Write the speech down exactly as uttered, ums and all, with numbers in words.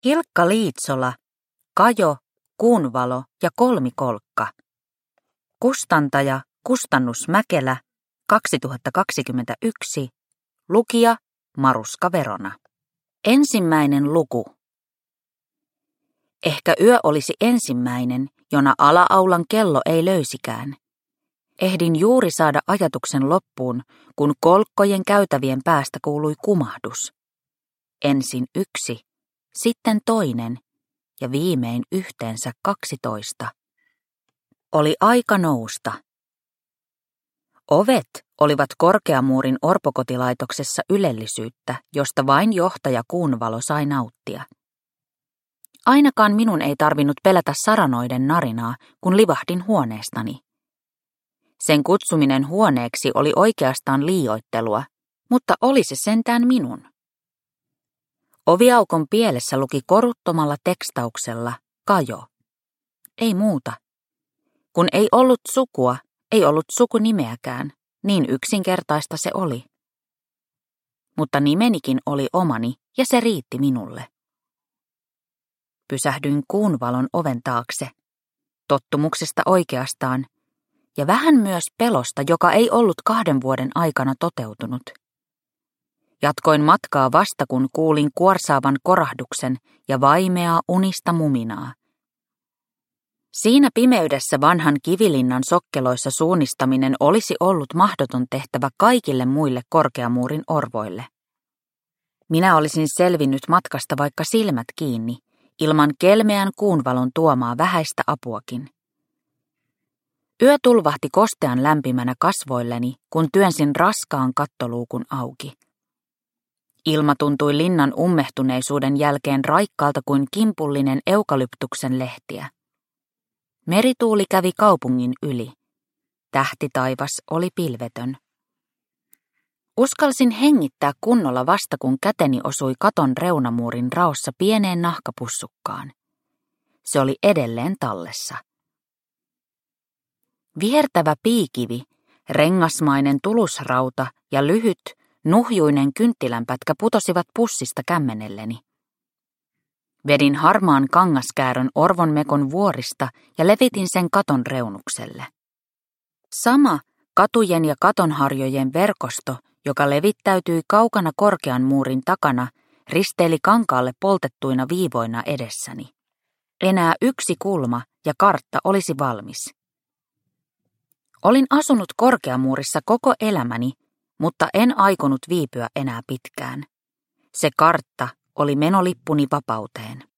Hilkka Liitsola, Kajo, Kuunvalo ja Kolmikolkka. Kustantaja Kustannus Mäkelä, kaksituhattakaksikymmentäyksi. Lukija Maruska Verona. Ensimmäinen luku. Ehkä yö olisi ensimmäinen, jona alaaulan kello ei löysikään. Ehdin juuri saada ajatuksen loppuun, kun kolkkojen käytävien päästä kuului kumahdus. Ensin yksi, sitten toinen ja viimein yhteensä kaksitoista. Oli aika nousta. Ovet olivat Korkeamuurin orpokotilaitoksessa ylellisyyttä, josta vain johtaja Kuunvalo sai nauttia. Ainakaan minun ei tarvinnut pelätä saranoiden narinaa, kun livahdin huoneestani. Sen kutsuminen huoneeksi oli oikeastaan liioittelua, mutta oli se sentään minun. Oviaukon pielessä luki koruttomalla tekstauksella Kajo. Ei muuta. Kun ei ollut sukua, ei ollut sukunimeäkään, niin yksinkertaista se oli. Mutta nimenikin oli omani ja se riitti minulle. Pysähdyin Kuunvalon oven taakse, tottumuksesta oikeastaan, ja vähän myös pelosta, joka ei ollut kahden vuoden aikana toteutunut. Jatkoin matkaa vasta, kun kuulin kuorsaavan korahduksen ja vaimeaa unista muminaa. Siinä pimeydessä vanhan kivilinnan sokkeloissa suunnistaminen olisi ollut mahdoton tehtävä kaikille muille Korkeamuurin orvoille. Minä olisin selvinnyt matkasta vaikka silmät kiinni, ilman kelmeän Kuunvalon tuomaa vähäistä apuakin. Yö tulvahti kostean lämpimänä kasvoilleni, kun työnsin raskaan kattoluukun auki. Ilma tuntui linnan ummehtuneisuuden jälkeen raikkaalta kuin kimpullinen eukalyptuksen lehtiä. Merituuli kävi kaupungin yli. Tähtitaivas oli pilvetön. Uskalsin hengittää kunnolla vasta, kun käteni osui katon reunamuurin raossa pieneen nahkapussukkaan. Se oli edelleen tallessa. Viertävä piikivi, rengasmainen tulusrauta ja lyhyt, nuhjuinen kynttilänpätkä putosivat pussista kämmenelleni. Vedin harmaan kangaskäärön orvonmekon vuorista ja levitin sen katon reunukselle. Sama katujen ja katonharjojen verkosto, joka levittäytyi kaukana korkean muurin takana, risteili kankaalle poltettuina viivoina edessäni. Enää yksi kulma ja kartta olisi valmis. Olin asunut Korkeamuurissa koko elämäni, mutta en aikonut viipyä enää pitkään. Se kartta oli menolippuni vapauteen.